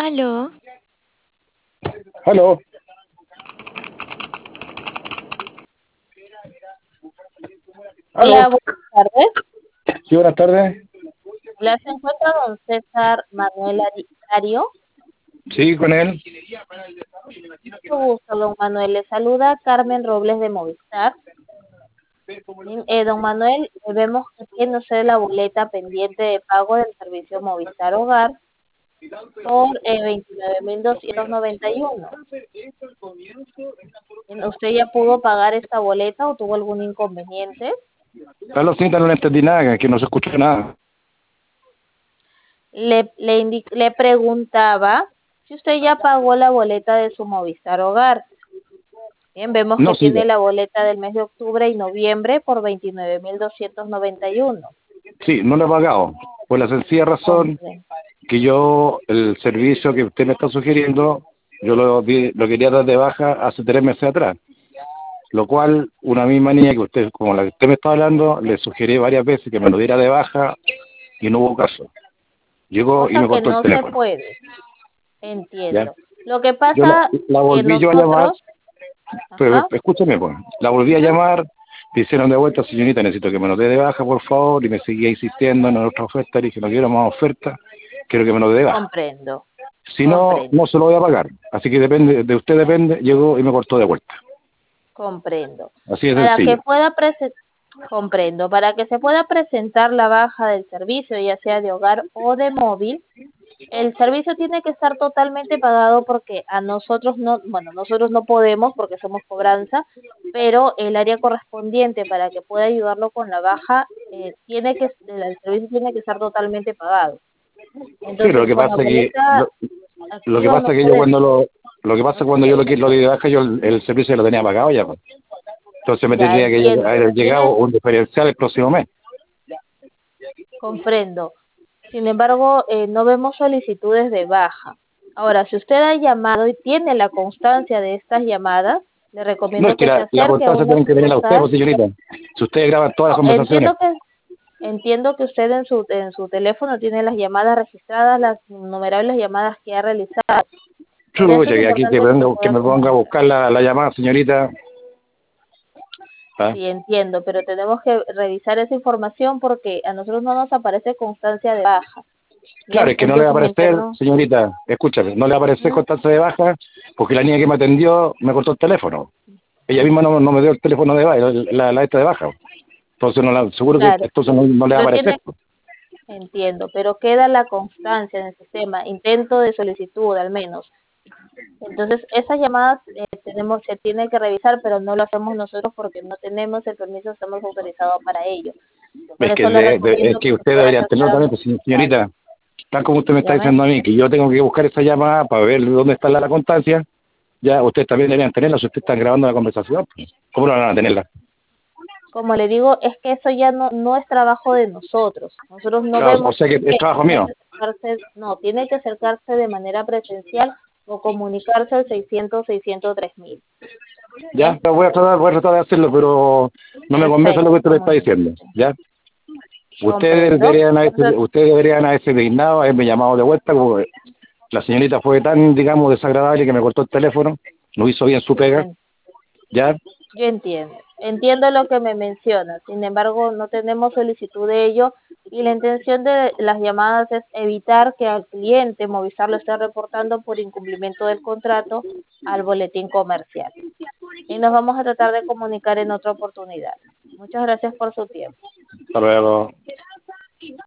Aló, Aló. Hola, Aló. buenas tardes. Sí, buenas tardes. Hola, se encuentra don César Manuel Ario. Sí, con él. Mucho gusto, don Manuel. Le saluda Carmen Robles de Movistar. Bien, don Manuel, vemos que tiene usted la boleta pendiente de pago del servicio Movistar Hogar por 29.291. Bien, ¿usted ya pudo pagar esta boleta o tuvo algún inconveniente? Aló, señorita, no le entendí nada, que no se escuchó nada. Le preguntaba si usted ya pagó la boleta de su Movistar Hogar. Bien, vemos No, que sí, tiene la boleta del mes de octubre y noviembre por 29.291. sí, no lo he pagado. Por la sencilla razón Compre, que el servicio que usted me está sugiriendo, lo quería dar de baja hace 3 meses atrás. Lo cual, una misma niña que usted, como la que usted me está hablando, le sugerí varias veces que me lo diera de baja y no hubo caso. Llegó y cosa me que cortó el no se teléfono. puede. ¿Ya? Entiendo. Lo que Yo pasa la que volví yo a llamar. nosotros, Pero ajá, escúcheme, pues. La volví a ujú, llamar, me hicieron de vuelta, señorita, necesito que me lo dé de baja, por favor, y me seguía insistiendo en otra oferta, le dije, no quiero más oferta, quiero que me lo dé de baja. comprendo, Si no, no comprendo, se lo voy a pagar. Así que depende, de usted depende, llegó y me cortó de vuelta. comprendo. Así de Para que sencillo. pueda comprendo, para que se pueda presentar la baja del servicio, ya sea de hogar o de móvil, el servicio tiene que estar totalmente pagado porque a nosotros no, bueno, nosotros no podemos porque somos cobranza, pero el área correspondiente para que pueda ayudarlo con la baja, el servicio tiene que estar totalmente pagado. Sí, lo Entonces, que con la pasa que, boleta lo que activa pasa no que yo podemos. lo que pasa cuando yo lo di de baja, yo el servicio lo tenía pagado ya, pues. Entonces me Ya tendría que entiendo, haber llegado un diferencial el próximo mes. comprendo. Sin embargo, no vemos solicitudes de baja. Ahora, si usted ha llamado y tiene la constancia de estas llamadas, le No, es recomiendo que que se la acerque a constancia una tienen que tenerla usted, sucursal. pues, señorita. Si usted graba todas las No, conversaciones. entiendo que usted en su teléfono tiene las llamadas registradas, las innumerables llamadas que ha realizado. Por eso Chucha, es que aquí importante que se que pueda me ponga a comunicar. buscar la llamada, señorita. ¿Ah? Sí, entiendo, pero tenemos que revisar esa información porque a nosotros no nos aparece constancia de baja. Claro, Bien, es que no le va a entonces aparecer, mientras no. señorita, escúchame, no le va a aparecer Ujú. constancia de baja porque la niña que me atendió me cortó el teléfono. Ella misma no me dio el teléfono de baja, la esta de baja. Entonces, seguro que Claro, entonces no le va a pero aparecer. tiene, entiendo, pero queda la constancia en el sistema, intento de solicitud al menos. Entonces, esas llamadas se tiene que revisar, pero no lo hacemos nosotros porque no tenemos el permiso, estamos autorizados para ello. Por Es que, eso le es recomiendo que que se usted pueda debería acercar tenerlo a una también, pues, sucursal. señorita. Tal como usted me está Dígame. diciendo a mí, que yo tengo que buscar esa llamada para ver dónde está la constancia, ya ustedes también deberían tenerla si ustedes están grabando la conversación. Pues. ¿Cómo no van a tenerla? Como le digo, es que eso ya no es trabajo de nosotros. Nosotros no O vemos sea que es trabajo tiene mío. que acercarse, no, tiene que acercarse de manera presencial o comunicarse al 600-603.000. Ya, Bien, pero voy a tratar de hacerlo, pero no me convence lo que perfecto, usted me está diciendo. comuníquese. Ya, Comprendo. Entonces, ustedes deberían haberse dignado, haberme llamado de vuelta, como la señorita fue tan, digamos, desagradable que me cortó el teléfono, no hizo bien su pega, en- ya. yo entiendo. Entiendo lo que me menciona. Sin embargo, no tenemos solicitud de ello y la intención de las llamadas es evitar que al cliente Movistar lo esté reportando por incumplimiento del contrato al boletín comercial. Y nos vamos a tratar de comunicar en otra oportunidad. Muchas gracias por su tiempo. Hasta luego.